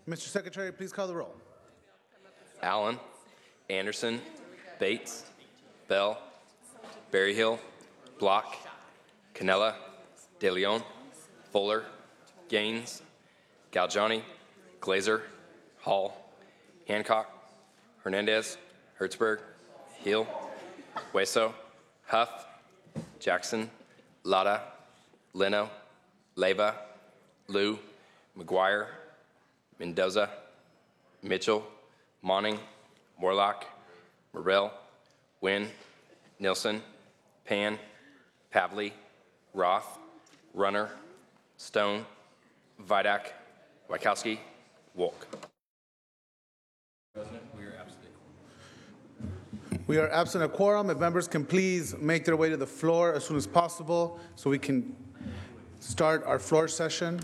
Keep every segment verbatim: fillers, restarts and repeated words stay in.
Mister Secretary, please call the roll. Allen, Anderson, Bates, Bell, Berryhill, Block, Canella, De Leon, Fuller, Gaines, Galgiani, Glazer, Hall, Hancock, Hernandez, Hertzberg, Hill, Hueso, Huff, Jackson, Lada, Leno, Leyva, Liu, McGuire, Mendoza, Mitchell, Monning, Morlock, Morrell, Wynn, Nilsson, Pan, Pavley, Roth, Runner, Stone, Vidak, Wachowski, Wolk. President, we are absent. We are absent a quorum. If members can please make their way to the floor as soon as possible so we can start our floor session.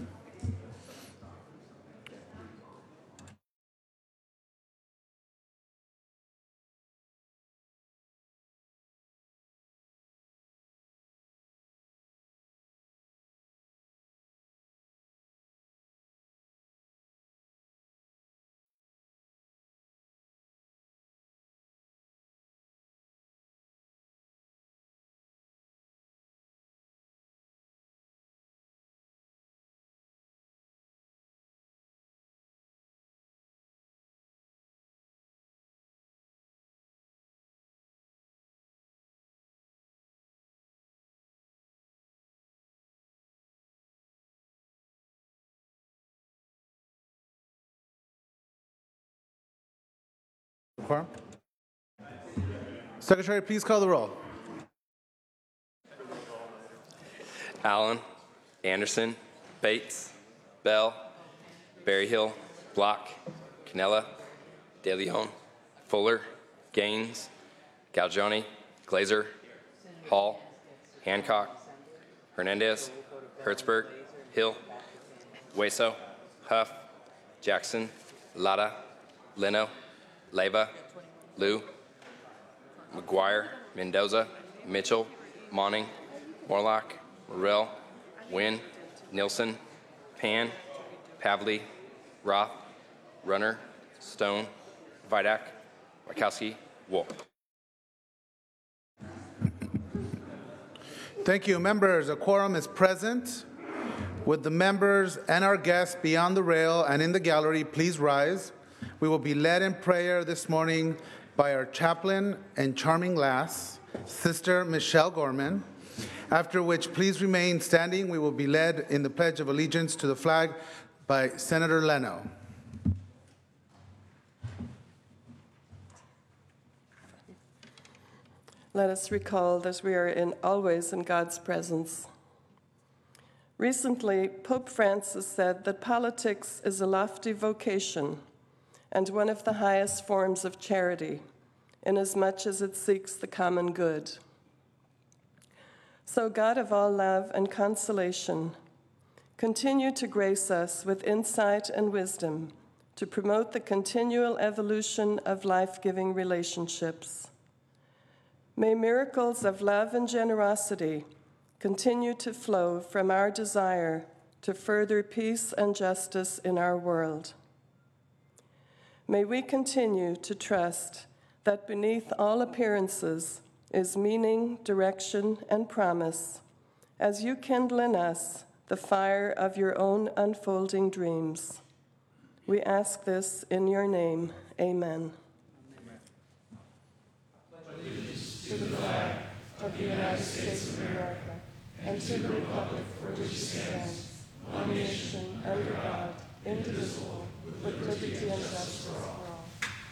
Quorum. Secretary, please call the roll. Allen, Anderson, Bates, Bell, Berryhill, Block, Canella, De Leon, Fuller, Gaines, Galgiani, Glazer, Hall, Hancock, Hernandez, Hertzberg, Hill, Hueso, Huff, Jackson, Lada, Leno, Leyva, Liu, McGuire, Mendoza, Mitchell, Monning, Morlock, Morrell, Wynn, Nilsson, Pan, Pavley, Roth, Runner, Stone, Vidak, Wachowski, Wolk. Thank you. Members, a quorum is present. Would the members and our guests beyond the rail and in the gallery please rise? We will be led in prayer this morning by our chaplain and charming lass, Sister Michelle Gorman, after which please remain standing. We will be led in the Pledge of Allegiance to the flag by Senator Leno. Let us recall that we are in, always in God's presence. Recently, Pope Francis said that politics is a lofty vocation and one of the highest forms of charity, inasmuch as it seeks the common good. So, God of all love and consolation, continue to grace us with insight and wisdom to promote the continual evolution of life-giving relationships. May miracles of love and generosity continue to flow from our desire to further peace and justice in our world. May we continue to trust that beneath all appearances is meaning, direction, and promise, as you kindle in us the fire of your own unfolding dreams. We ask this in your name. Amen. Allegiance to the flag of the United States of America and to the republic for which it stands, one nation, under God, indivisible, with liberty and justice for all.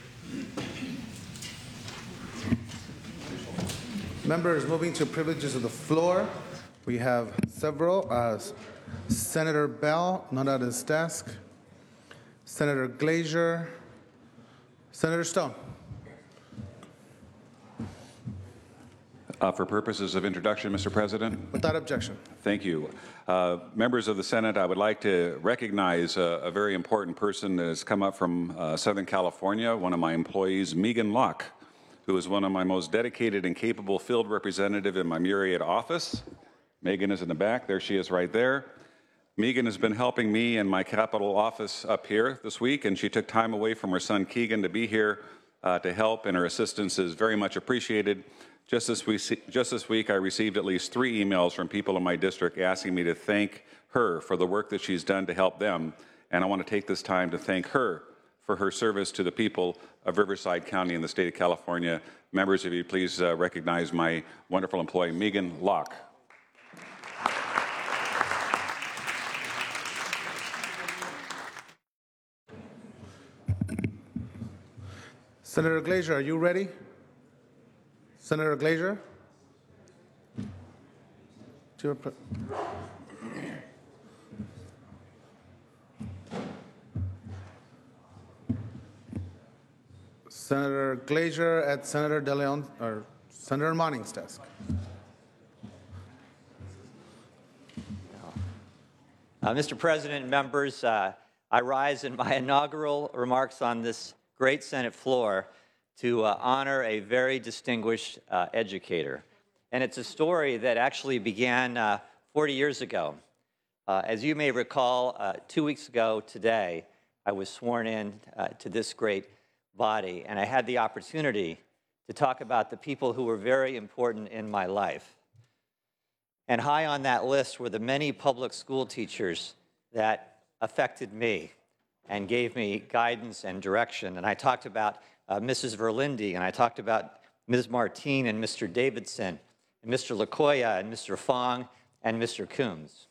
Members, moving to privileges of the floor, we have several. Uh, Senator Bell, not at his desk. Senator Glazer. Senator Stone. Uh, for purposes of introduction, Mister President. Without objection. Thank you. Uh, members of the Senate, I would like to recognize a, a very important person that has come up from uh, Southern California, one of my employees, Megan Locke, who is one of my most dedicated and capable field representative in my Murrieta office. Megan is in the back. There she is right there. Megan has been helping me in my Capitol office up here this week, and she took time away from her son Keegan to be here uh, to help, and her assistance is very much appreciated. Just this, week, just this week, I received at least three emails from people in my district asking me to thank her for the work that she's done to help them, and I want to take this time to thank her for her service to the people of Riverside County in the state of California. Members, if you please uh, recognize my wonderful employee, Megan Locke. Senator Glazer, are you ready? Senator Glazer? To your pre- Senator Glazer at Senator De Leon, or Senator Manning's desk. Uh, Mister President and members, uh, I rise in my inaugural remarks on this great Senate floor to uh, honor a very distinguished uh, educator. And it's a story that actually began uh, forty years ago. Uh, as you may recall, uh, two weeks ago today, I was sworn in uh, to this great body, and I had the opportunity to talk about the people who were very important in my life. And high on that list were the many public school teachers that affected me and gave me guidance and direction. And I talked about uh, Missus Verlinde, and I talked about Miz Martine and Mister Davidson, and Mister Lakoya, and Mister Fong, and Mister Coombs.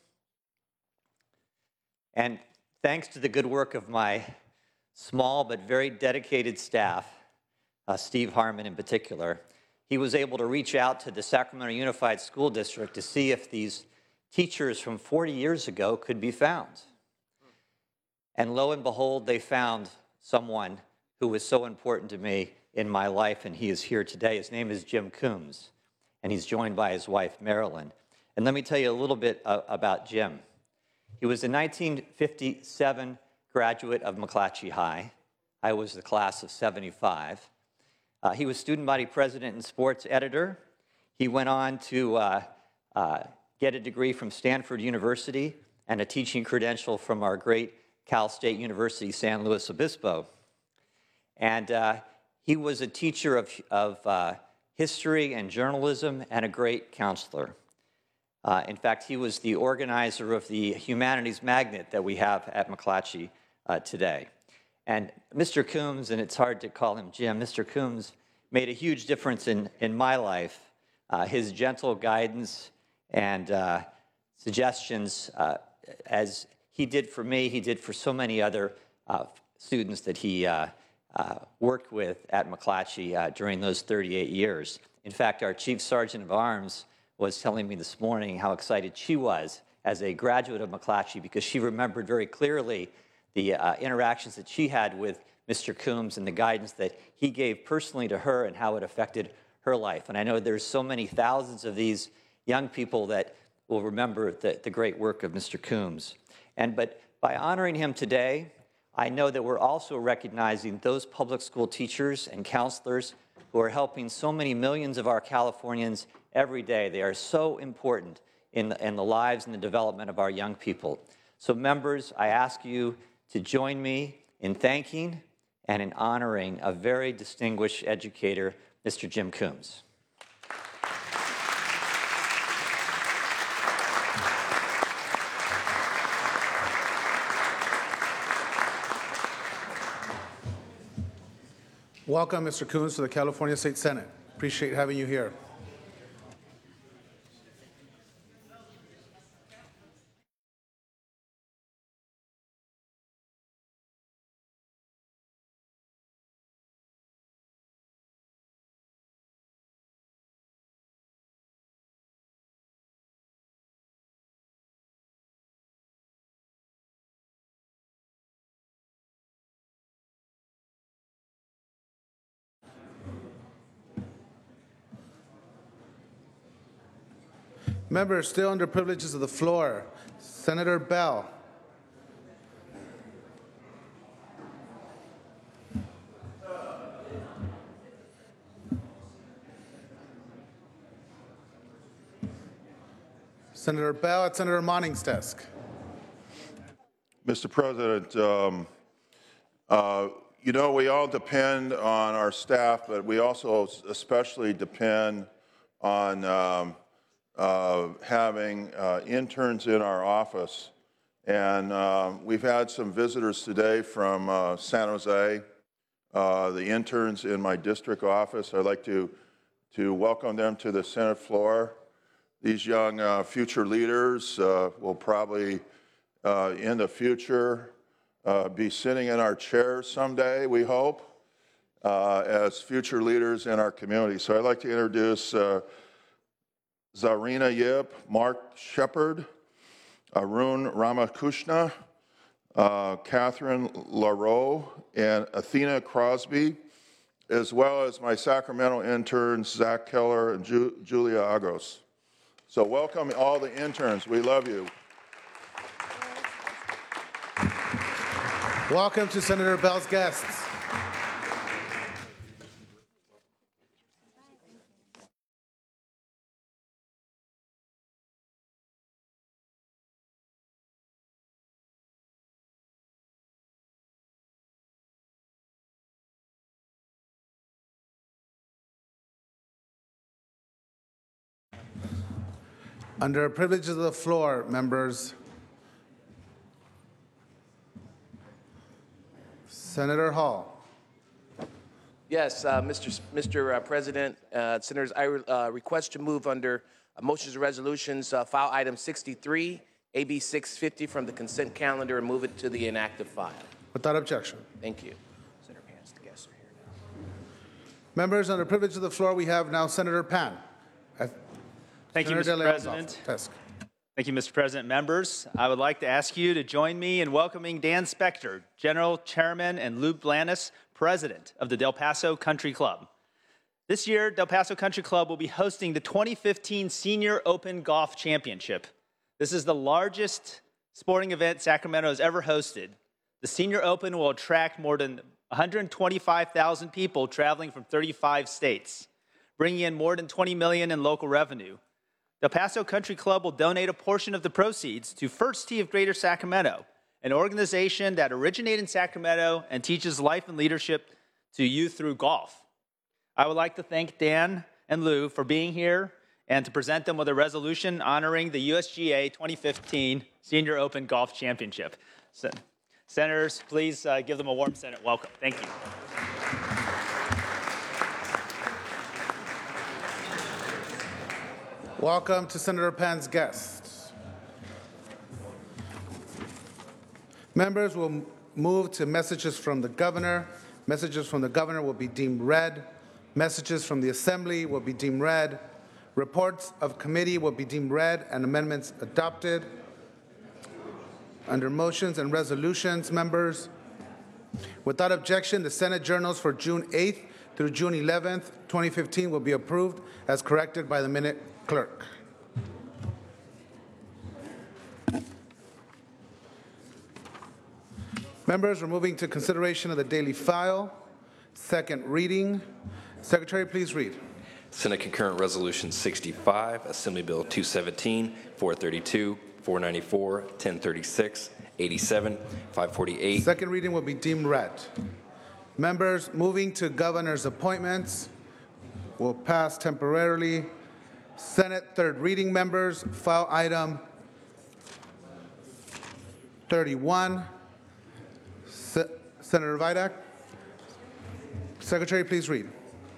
And thanks to the good work of my small but very dedicated staff, uh, Steve Harmon in particular, he was able to reach out to the Sacramento Unified School District to see if these teachers from forty years ago could be found. And lo and behold, they found someone who was so important to me in my life, and he is here today. His name is Jim Coombs, and he's joined by his wife, Marilyn. And let me tell you a little bit uh, about Jim. He was a nineteen fifty-seven graduate of McClatchy High. I was the class of seventy-five. Uh, he was student body president and sports editor. He went on to uh, uh, get a degree from Stanford University and a teaching credential from our great Cal State University, San Luis Obispo. And uh, he was a teacher of, of uh, history and journalism and a great counselor. Uh, in fact, he was the organizer of the Humanities Magnet that we have at McClatchy uh, today. And Mister Coombs, and it's hard to call him Jim, Mister Coombs made a huge difference in, in my life. Uh, his gentle guidance and uh, suggestions, uh, as he did for me, he did for so many other uh, students that he uh, uh, worked with at McClatchy uh, during those thirty-eight years. In fact, our Chief Sergeant of Arms was telling me this morning how excited she was as a graduate of McClatchy because she remembered very clearly the uh, interactions that she had with Mister Coombs and the guidance that he gave personally to her and how it affected her life. And I know there's so many thousands of these young people that will remember the, the great work of Mister Coombs. And but by honoring him today, I know that we're also recognizing those public school teachers and counselors who are helping so many millions of our Californians every day. They are so important in the, in the lives and the development of our young people. So members, I ask you to join me in thanking and in honoring a very distinguished educator, Mister Jim Coombs. Welcome, Mister Coombs, to the California State Senate. Appreciate having you here. Members, still under privileges of the floor, Senator Bell. Senator Bell at Senator Manning's desk. Mister President, um, uh, you know, we all depend on our staff, but we also especially depend on um, uh, having uh, interns in our office. And um, we've had some visitors today from uh, San Jose, uh, the interns in my district office. I'd like to, to welcome them to the Senate floor. These young uh, future leaders uh, will probably, uh, in the future, uh, be sitting in our chairs someday, we hope, uh, as future leaders in our community. So I'd like to introduce uh, Zarina Yip, Mark Shepard, Arun Ramakrishna, uh, Catherine LaRoe, and Athena Crosby, as well as my Sacramento interns, Zach Keller and Ju Julia Agos. So welcome all the interns. We love you. Welcome to Senator Bell's guests. Under privilege of the floor, members, Senator Hall. Yes, uh, Mister S- Mister Uh, President, uh, Senators, I re- uh, request to move under uh, motions and resolutions, uh, file item sixty-three, A B six fifty from the consent calendar and move it to the inactive file. Without objection. Thank you. Senator Pence, the guests are here now. Members, under privilege of the floor, we have now Senator Pan. Uh, Thank you, Senator Mister De Leon's President. office. Thank you, Mister President. Members, I would like to ask you to join me in welcoming Dan Spector, General Chairman, and Lou Blanis, President of the Del Paso Country Club. This year, Del Paso Country Club will be hosting the twenty fifteen Senior Open Golf Championship. This is the largest sporting event Sacramento has ever hosted. The Senior Open will attract more than one hundred twenty-five thousand people traveling from thirty-five states, bringing in more than twenty million dollars in local revenue. Del Paso Country Club will donate a portion of the proceeds to First Tee of Greater Sacramento, an organization that originated in Sacramento and teaches life and leadership to youth through golf. I would like to thank Dan and Lou for being here and to present them with a resolution honoring the U S G A twenty fifteen Senior Open Golf Championship. So, Senators, please uh, give them a warm Senate welcome. Thank you. Welcome to Senator Pan's guests. Members will move to messages from the governor. Messages from the governor will be deemed read. Messages from the assembly will be deemed read. Reports of committee will be deemed read and amendments adopted. Under motions and resolutions, members, without objection, the Senate journals for June eighth through June eleventh, twenty fifteen will be approved as corrected by the minute clerk. Members, we're moving to consideration of the daily file. Second reading. Secretary, please read. Senate Concurrent Resolution sixty-five, Assembly Bill two seventeen, four thirty-two, four ninety-four, ten thirty-six, eighty-seven, five forty-eight. Second reading will be deemed read. Members, moving to governor's appointments will pass temporarily. Senate third reading, members, file item thirty-one. Se- Senator Vidak. Secretary, please read.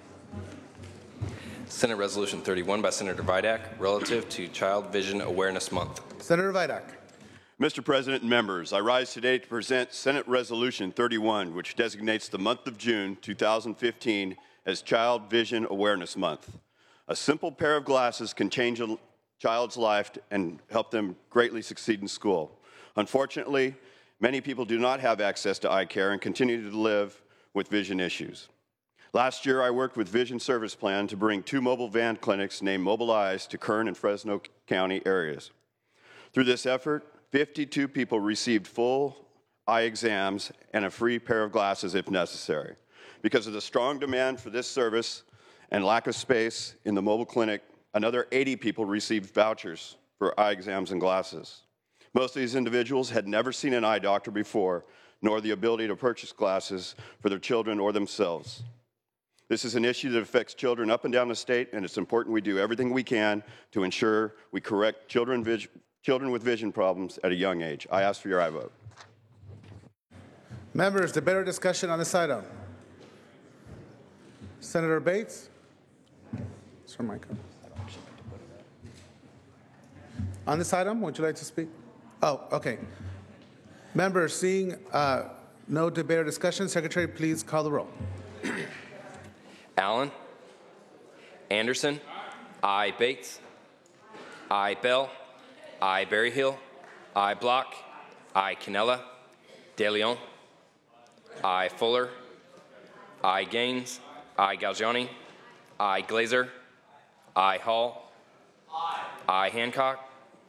Senate Resolution thirty-one by Senator Vidak, relative to Child Vision Awareness Month. Senator Vidak. Mister President and members, I rise today to present Senate Resolution thirty-one, which designates the month of June two thousand fifteen as Child Vision Awareness Month. A simple pair of glasses can change a child's life and help them greatly succeed in school. Unfortunately, many people do not have access to eye care and continue to live with vision issues. Last year, I worked with Vision Service Plan to bring two mobile van clinics named Mobile Eyes to Kern and Fresno County areas. Through this effort, fifty-two people received full eye exams and a free pair of glasses if necessary. Because of the strong demand for this service and lack of space in the mobile clinic, another eighty people received vouchers for eye exams and glasses. Most of these individuals had never seen an eye doctor before, nor the ability to purchase glasses for their children or themselves. This is an issue that affects children up and down the state, and it's important we do everything we can to ensure we correct children, vis children with vision problems at a young age. I ask for your aye vote. Members, debate or discussion on this item? Senator Bates? Sir Micah. On this item, would you like to speak? Oh, okay. Members, seeing uh, no debate or discussion, Secretary, please call the roll. Allen. Anderson. Aye. Bates. Aye. Bell. Aye. Berryhill. Aye. Block. Aye. Canella. De Leon. Aye. Fuller. Aye. Gaines. Aye. Galgiani. Aye. Glazer. Aye. Hall. Aye. Aye. Hancock.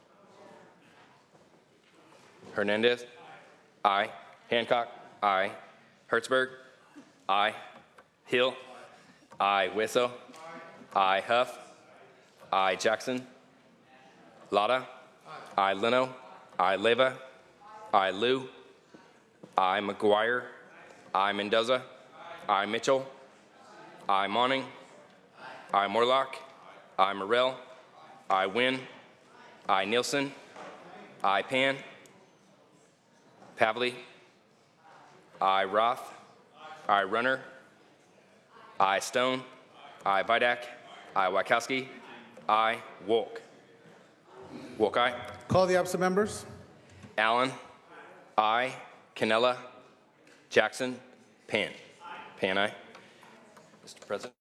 Hernandez. Aye. Hancock. Aye. Hertzberg. Aye. Hill. Aye. Wisso. Aye. Huff. Aye. Jackson. Lotta. Aye. Leno. Aye. Leva. Aye. Liu. Aye. McGuire. Aye. Mendoza. Aye. Mitchell. Aye. Monning. Aye. Morlock. Aye. Morrell. Aye. Wynn. Aye. Nielsen. Aye. Pan. Pavley. Aye. Roth. Aye. Runner. Aye. Stone. Aye. Vidak. Aye. Wachowski. Aye. Wolk. Wolk, aye. Call the absent members. Allen. Aye. Canella. Jackson. Pan. Pan, aye. Mister President.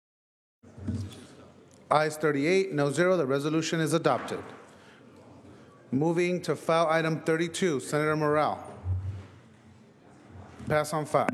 Ayes thirty-eight, no zero. The resolution is adopted. Moving to file item thirty-two, Senator Morrell. Pass on file.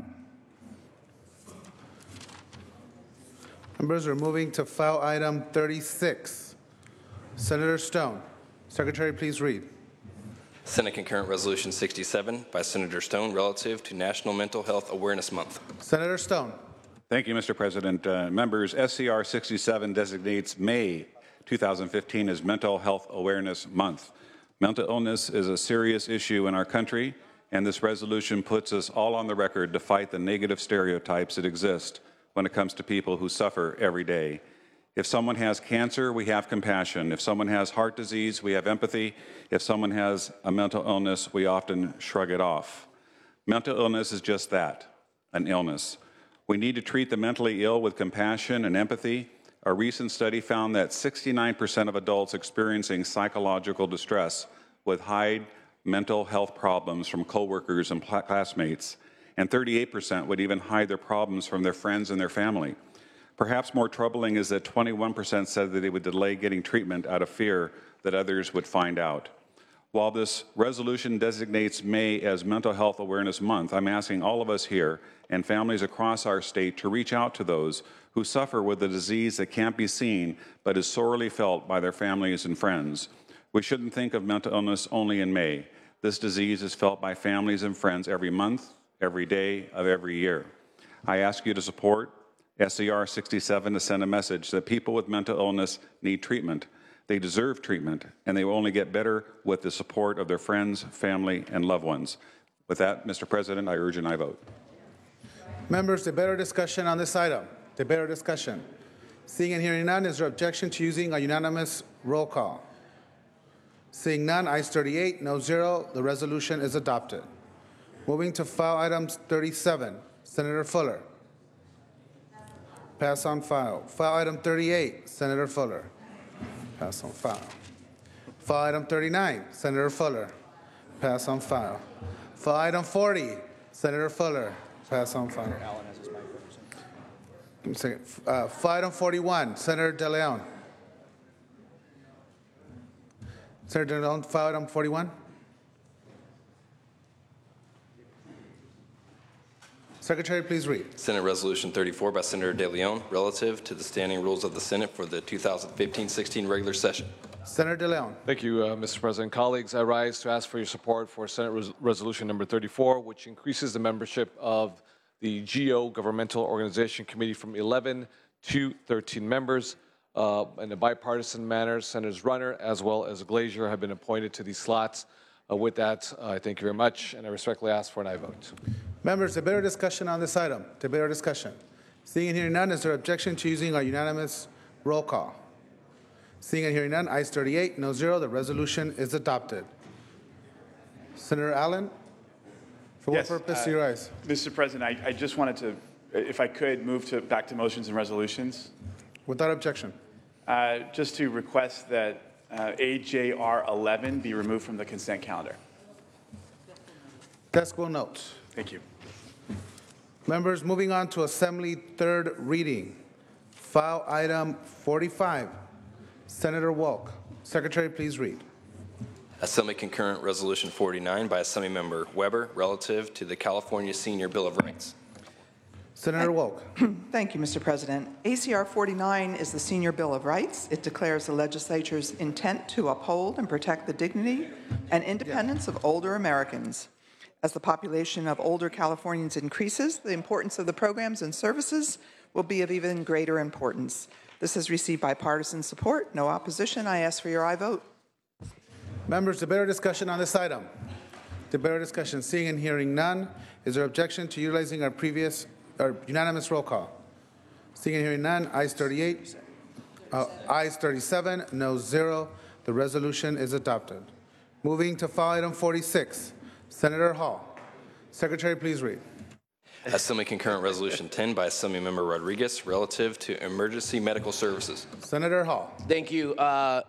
Members are moving to file item thirty-six, Senator Stone. Secretary, please read. Senate Concurrent Resolution sixty-seven by Senator Stone relative to National Mental Health Awareness Month. Senator Stone. Thank you, Mister President. Uh, members, S C R sixty-seven designates May two thousand fifteen as Mental Health Awareness Month. Mental illness is a serious issue in our country, and this resolution puts us all on the record to fight the negative stereotypes that exist when it comes to people who suffer every day. If someone has cancer, we have compassion. If someone has heart disease, we have empathy. If someone has a mental illness, we often shrug it off. Mental illness is just that, an illness. We need to treat the mentally ill with compassion and empathy. A recent study found that sixty-nine percent of adults experiencing psychological distress would hide mental health problems from coworkers and classmates, and thirty-eight percent would even hide their problems from their friends and their family. Perhaps more troubling is that twenty-one percent said that they would delay getting treatment out of fear that others would find out. While this resolution designates May as Mental Health Awareness Month, I'm asking all of us here and families across our state to reach out to those who suffer with a disease that can't be seen but is sorely felt by their families and friends. We shouldn't think of mental illness only in May. This disease is felt by families and friends every month, every day of every year. I ask you to support S C R sixty-seven to send a message that people with mental illness need treatment. They deserve treatment, and they will only get better with the support of their friends, family, and loved ones. With that, Mister President, I urge an aye vote. Members, debate or discussion on this item? Debate or discussion? Seeing and hearing none, is there objection to using a unanimous roll call? Seeing none, ayes thirty-eight, no zero. The resolution is adopted. Moving to file items thirty-seven, Senator Fuller. Pass on file. File item thirty-eight, Senator Fuller. Pass on file. File item thirty-nine, Senator Fuller. Pass on file. File item forty, Senator Fuller. Pass on file. Give me a second. Uh, file item forty-one, Senator De Leon. Senator De Leon, file item forty-one. Secretary, please read. Senate Resolution thirty-four by Senator De Leon relative to the standing rules of the Senate for the two thousand fifteen sixteen regular session. Senator De Leon. Thank you, uh, Mister President. Colleagues, I rise to ask for your support for Senate Res Resolution number thirty-four, which increases the membership of the G O Governmental Organization Committee from eleven to thirteen members. Uh, in a bipartisan manner, Senators Runner as well as Glazer have been appointed to these slots. Uh, with that, uh, I thank you very much, and I respectfully ask for an aye vote. Members, debate or discussion on this item? Debate or discussion? Seeing and hearing none, is there objection to using our unanimous roll call? Seeing and hearing none, ayes thirty-eight, no zero. The resolution is adopted. Senator Allen, for Yes, what purpose uh, do you rise? Mister President, I, I just wanted to, if I could, move to back to motions and resolutions. Without objection. Uh, just to request that uh, A J R eleven be removed from the consent calendar. Desk will note. Thank you. Members, moving on to Assembly third reading. File item forty-five. Senator Wolk. Secretary, please read. Assembly Concurrent Resolution forty-nine by Assemblymember Weber relative to the California Senior Bill of Rights. Senator Wolk. Thank you, Mister President. A C R forty-nine is the Senior Bill of Rights. It declares the legislature's intent to uphold and protect the dignity and independence of older Americans. As the population of older Californians increases, the importance of the programs and services will be of even greater importance. This has received bipartisan support. No opposition. I ask for your aye vote. Members, debate or discussion on this item? Debate or discussion? Seeing and hearing none, is there objection to utilizing our previous or unanimous roll call? Seeing and hearing none, ayes thirty-eight, uh, ayes thirty-seven, no zero. The resolution is adopted. Moving to file item forty-six, Senator Hall. Secretary, please read. Assembly Concurrent Resolution ten by Assemblymember Rodriguez relative to emergency medical services. Senator Hall. Thank you. Uh,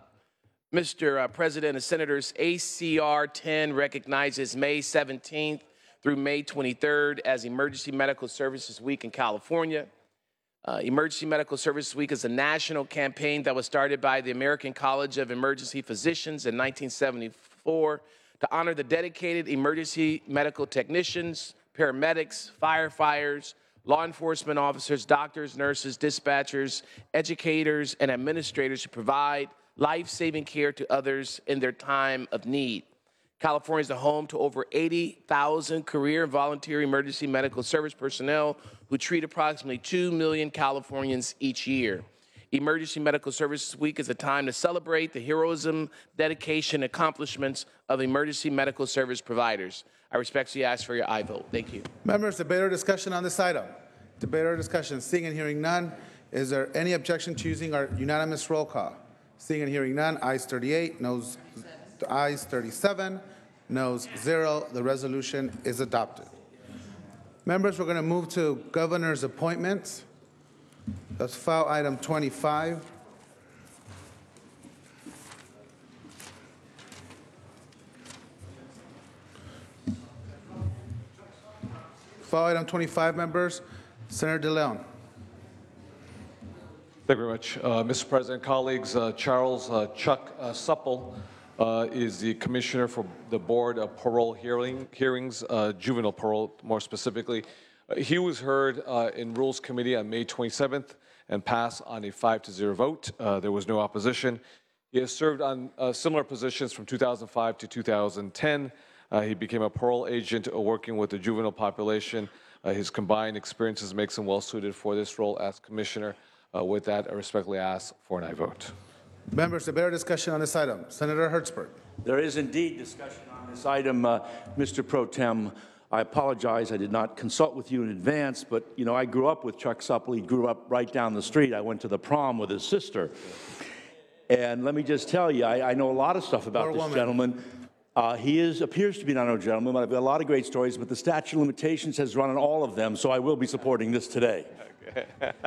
Mister President and Senators, A C R ten recognizes May seventeenth through May twenty-third as Emergency Medical Services Week in California. Uh, Emergency Medical Services Week is a national campaign that was started by the American College of Emergency Physicians in nineteen seventy-four to honor the dedicated emergency medical technicians, paramedics, firefighters, law enforcement officers, doctors, nurses, dispatchers, educators, and administrators who provide life-saving care to others in their time of need. California is the home to over eighty thousand career and volunteer emergency medical service personnel who treat approximately two million Californians each year. Emergency Medical Services Week is a time to celebrate the heroism, dedication, and accomplishments of emergency medical service providers. I respectfully ask for your aye vote. Thank you. Members, debate or discussion on this item? Debate or discussion? Seeing and hearing none, is there any objection to using our unanimous roll call? Seeing and hearing none, ayes thirty-eight, noes, ayes thirty-seven, noes zero. The resolution is adopted. Members, we're going to move to governor's appointments. That's file item twenty-five. File item twenty-five, members. Senator De Leon. Thank you very much. Uh, Mister President, colleagues, uh, Charles uh, Chuck uh, Supple uh, is the Commissioner for the Board of Parole hearing, Hearings, uh, juvenile parole more specifically. Uh, he was heard uh, in Rules Committee on May twenty-seventh and passed on a five to zero vote. Uh, there was no opposition. He has served on uh, similar positions from two thousand five to two thousand ten. Uh, he became a parole agent uh, working with the juvenile population. Uh, his combined experiences makes him well suited for this role as Commissioner. Uh, with that, I respectfully ask for an aye vote. Members, debate or discussion on this item? Senator Hertzberg. There is indeed discussion on this item, uh, Mister Pro Tem. I apologize, I did not consult with you in advance, but you know, I grew up with Chuck Supple. He grew up right down the street. I went to the prom with his sister. And let me just tell you, I, I know a lot of stuff about Poor this woman. gentleman. Uh, he is appears to be not a gentleman, but I've got a lot of great stories, but the statute of limitations has run on all of them, so I will be supporting this today. Okay.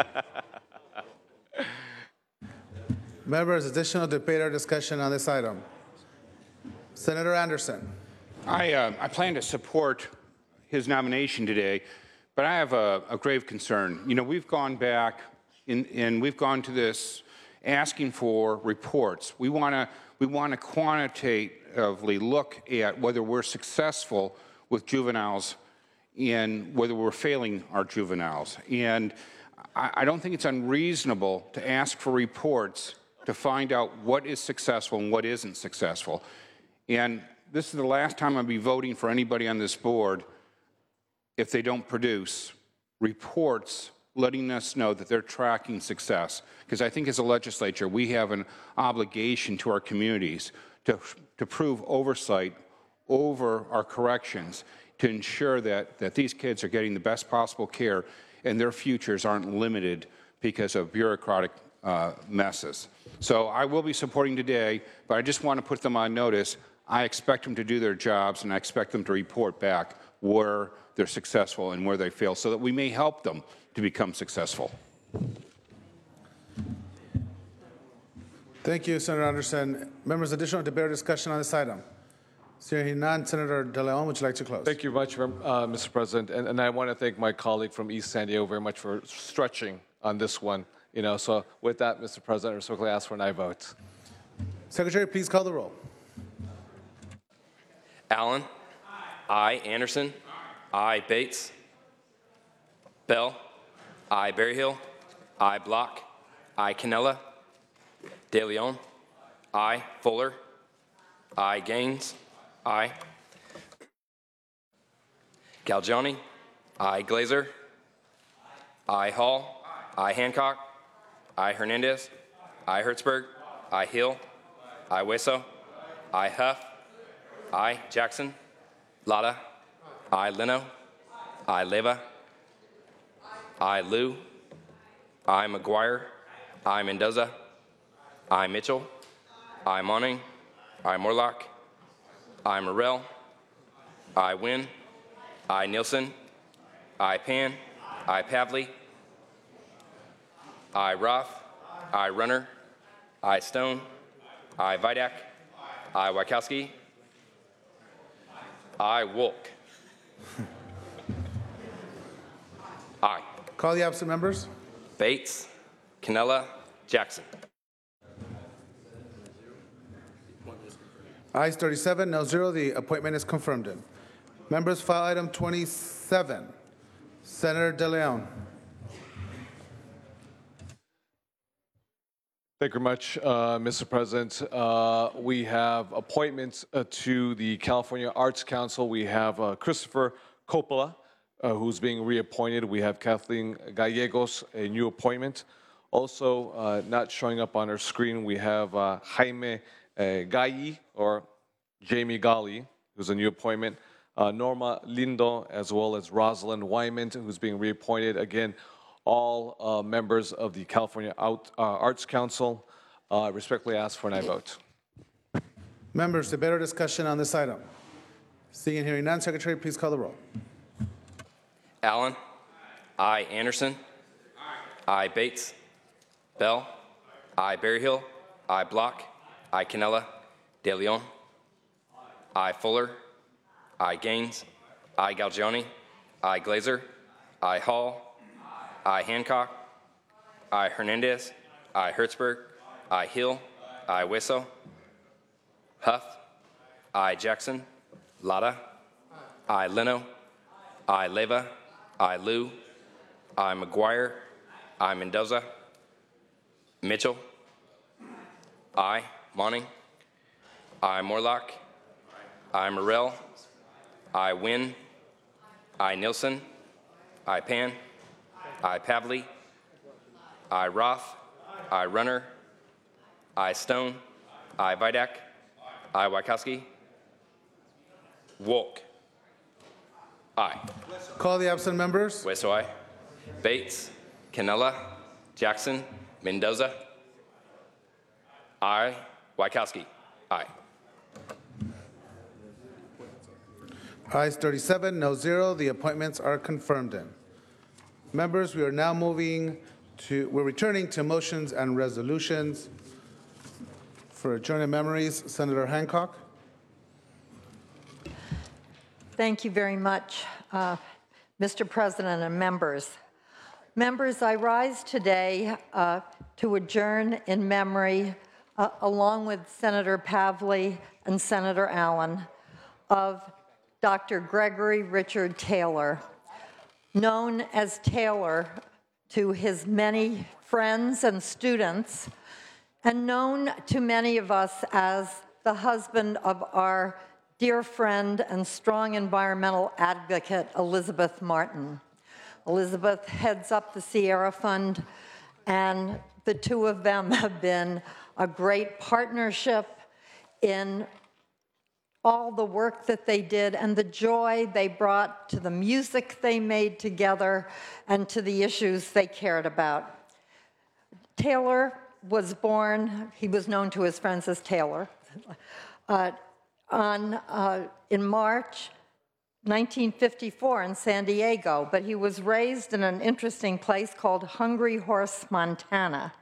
Members, additional debate or discussion on this item? Senator Anderson. I, uh, I plan to support his nomination today, but I have a, a grave concern. You know, we've gone back in, and we've gone to this asking for reports. We want to we want to quantitatively look at whether we're successful with juveniles and whether we're failing our juveniles. And I, I don't think it's unreasonable to ask for reports to find out what is successful and what isn't successful. And this is the last time I'll be voting for anybody on this board if they don't produce reports letting us know that they're tracking success. Because I think as a legislature, we have an obligation to our communities to, to prove oversight over our corrections to ensure that, that these kids are getting the best possible care and their futures aren't limited because of bureaucratic uh, messes. So I will be supporting today, but I just want to put them on notice. I expect them to do their jobs, and I expect them to report back where they're successful and where they fail so that we may help them to become successful. Thank you, Senator Anderson. Members, additional debate or discussion on this item? Seeing none, Senator De Leon, would you like to close? Thank you much, uh, Mister President. And, and I want to thank my colleague from East San Diego very much for stretching on this one. You know, so with that, Mister President, I respectfully ask for an aye vote. Secretary, please call the roll. Allen. Aye. Anderson. Aye. Bates. Bell. Aye. Berryhill. Aye. Block. Aye. Cannella. De Leon. Aye. Fuller. Aye. Gaines. Aye. Galgiani. Aye. Glazer. Aye. Hall. Aye. Hancock. Aye. Hernandez. Aye. Hertzberg. Aye. Hill. Aye. Hueso. Aye. Huff. Aye. Jackson. Lada. Aye. Leno. Aye. Leva. Aye. Liu. Aye. McGuire. Aye. Mendoza. Aye. Mitchell. Aye. Monning. Aye. Morlock. Aye. Morrell. Aye. Wynn. Aye. Nielsen. Aye. Pan. Aye. Pavley. Aye. Roth. Aye. Runner. Aye. Stone. Aye. Vidak. Aye. Wachowski. Aye. Wolk. Aye. Call the absent members. Bates. Cannella. Jackson. Ayes thirty-seven, no zero. The appointment is confirmed. In. Members, file item twenty-seven. Senator De Leon. Thank you very much, uh, Mister President. Uh, we have appointments uh, to the California Arts Council. We have uh, Christopher Coppola, uh, who's being reappointed. We have Kathleen Gallegos, a new appointment. Also, uh, not showing up on our screen, we have uh, Jaime uh, Gayi, or Jamie Gali, who's a new appointment. Uh, Norma Lindo, as well as Rosalind Wyman, who's being reappointed. Again, all uh, members of the California Out, uh, Arts Council. I uh, respectfully ask for an aye vote. Members, debate or discussion on this item? Seeing and hearing none, Secretary, please call the roll. Allen. Aye. Anderson. Aye. Bates. Bell. Aye. Berryhill. Aye. Block. Aye. Cannella. De Leon. Aye. Fuller. Aye. Gaines. Aye. Galgiani. Aye. Glazer. Aye. Hall. Aye. Hancock. Aye. Hernandez. Aye. Hertzberg. Aye. Hill. Aye. Hueso. Huff. Aye. Jackson. Lada. Aye. Leno. Aye. Leva. Aye. Liu. Aye. McGuire. Aye. Mendoza. Mitchell. Aye. Monning. Aye. Morlock. Aye. Morrell. Aye. Wynn. Aye. Nielsen. Aye. Pan. Aye. Pavley. Aye. Roth. Aye. Runner. Aye. Stone. Aye. Vidak. Aye. Wachowski. Wolk. Aye. Call the absent members. Hueso, aye. Bates. Cannella. Jackson. Mendoza. Aye. Wachowski. Aye. Ayes thirty-seven, no zero. The appointments are confirmed in. Members, we are now moving to, we're returning to motions and resolutions. For adjourned memories, Senator Hancock. Thank you very much, uh, Mister President and members. Members, I rise today uh, to adjourn in memory, uh, along with Senator Pavley and Senator Allen, of Doctor Gregory Richard Taylor, known as Taylor to his many friends and students, and known to many of us as the husband of our dear friend and strong environmental advocate, Elizabeth Martin. Elizabeth heads up the Sierra Fund, and the two of them have been a great partnership in all the work that they did and the joy they brought to the music they made together and to the issues they cared about. Taylor was born, he was known to his friends as Taylor, uh, on, uh, in March nineteen fifty-four in San Diego, but he was raised in an interesting place called Hungry Horse, Montana.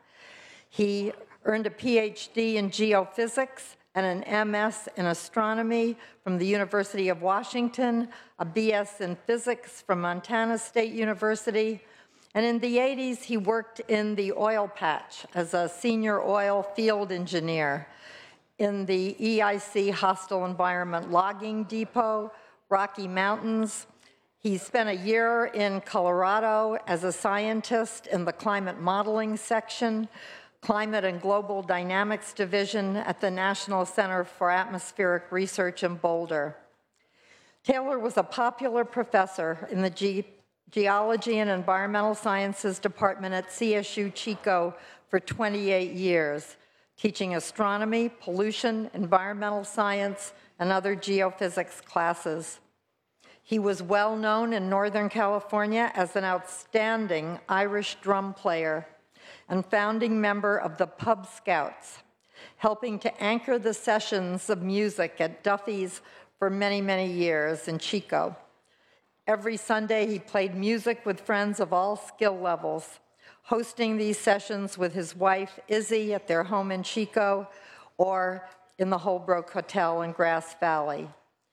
He earned a P H D in geophysics and an M S in astronomy from the University of Washington, a B S in physics from Montana State University, and in the eighties he worked in the oil patch as a senior oil field engineer in the E I C Hostile Environment Logging Depot, Rocky Mountains. He spent a year in Colorado as a scientist in the climate modeling section, Climate and Global Dynamics Division at the National Center for Atmospheric Research in Boulder. Taylor was a popular professor in the Ge Geology and Environmental Sciences Department at C S U Chico for twenty-eight years, teaching astronomy, pollution, environmental science, and other geophysics classes. He was well known in Northern California as an outstanding Irish drum player and founding member of the Pub Scouts, helping to anchor the sessions of music at Duffy's for many, many years in Chico. Every Sunday, he played music with friends of all skill levels, hosting these sessions with his wife, Izzy, at their home in Chico or in the Holbrook Hotel in Grass Valley.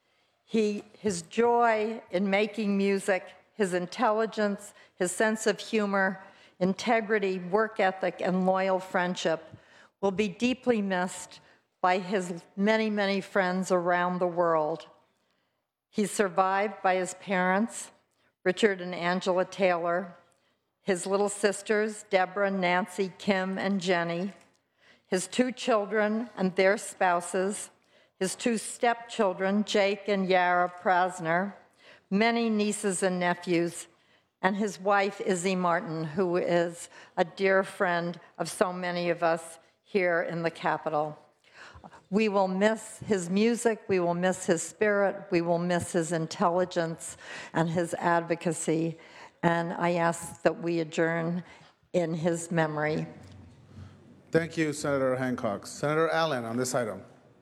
He, his joy in making music, his intelligence, his sense of humor, integrity, work ethic, and loyal friendship will be deeply missed by his many, many friends around the world. He's survived by his parents, Richard and Angela Taylor, his little sisters, Deborah, Nancy, Kim, and Jenny, his two children and their spouses, his two stepchildren, Jake and Yara Prasner, many nieces and nephews, and his wife, Izzy Martin, who is a dear friend of so many of us here in the Capitol. We will miss his music, we will miss his spirit, we will miss his intelligence and his advocacy, and I ask that we adjourn in his memory. Thank you, Senator Hancock. Senator Allen on this item.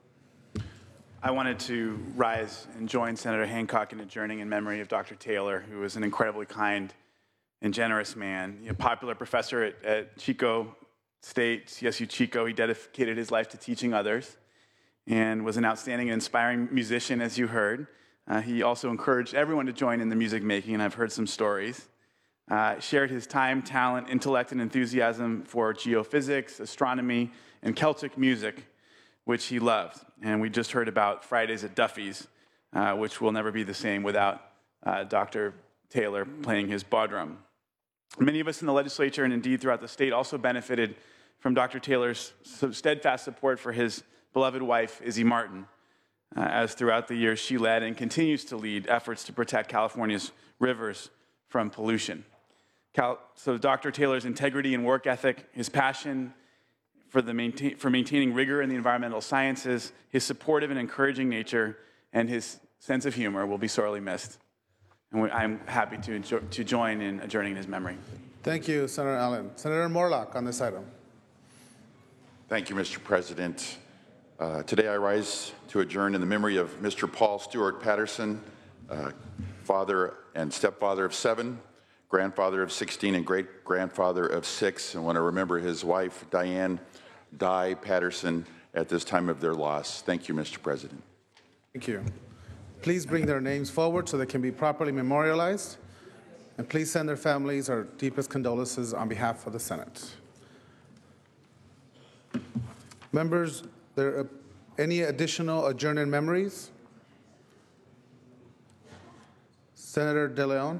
I wanted to rise and join Senator Hancock in adjourning in memory of Doctor Taylor, who was an incredibly kind and generous man. A popular professor at, at Chico State, C S U Chico, he dedicated his life to teaching others and was an outstanding and inspiring musician, as you heard. Uh, he also encouraged everyone to join in the music making, and I've heard some stories. Uh, shared his time, talent, intellect, and enthusiasm for geophysics, astronomy, and Celtic music, which he loved. And we just heard about Fridays at Duffy's, uh, which will never be the same without uh, Doctor Taylor playing his bodrum. Many of us in the legislature and indeed throughout the state also benefited from Doctor Taylor's steadfast support for his beloved wife, Izzy Martin, uh, as throughout the years she led and continues to lead efforts to protect California's rivers from pollution. Cal so Doctor Taylor's integrity and work ethic, his passion for, the maintain for maintaining rigor in the environmental sciences, his supportive and encouraging nature, and his sense of humor will be sorely missed. And we, I'm happy to, to join in adjourning in his memory. Thank you, Senator Allen. Senator Morlock on this item. Thank you, Mister President. Uh, today I rise to adjourn in the memory of Mister Paul Stewart Patterson, uh, father and stepfather of seven, grandfather of sixteen, and great-grandfather of six. And want to remember his wife, Diane Di Patterson, at this time of their loss. Thank you, Mister President. Thank you. Please bring their names forward so they can be properly memorialized. And please send their families our deepest condolences on behalf of the Senate. Members, there are any additional adjourned memories? Senator De Leon?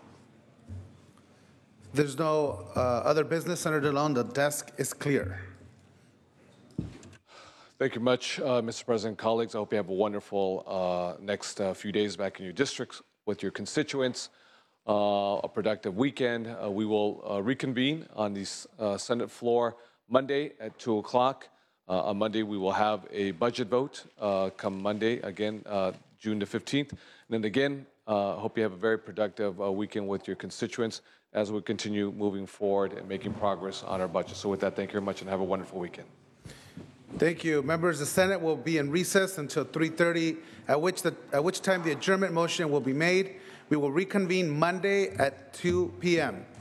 There's no uh, other business, Senator De Leon. The desk is clear. Thank you much, uh, Mister President, colleagues. I hope you have a wonderful uh, next uh, few days back in your districts with your constituents. Uh, a productive weekend. Uh, we will uh, reconvene on the uh, Senate floor Monday at two o'clock Uh, on Monday, we will have a budget vote uh, come Monday, again, uh, June the fifteenth. And then again, uh, hope you have a very productive uh, weekend with your constituents as we continue moving forward and making progress on our budget. So with that, thank you very much and have a wonderful weekend. Thank you. Members, the Senate will be in recess until three thirty, at which, the, at which time the adjournment motion will be made. We will reconvene Monday at two p m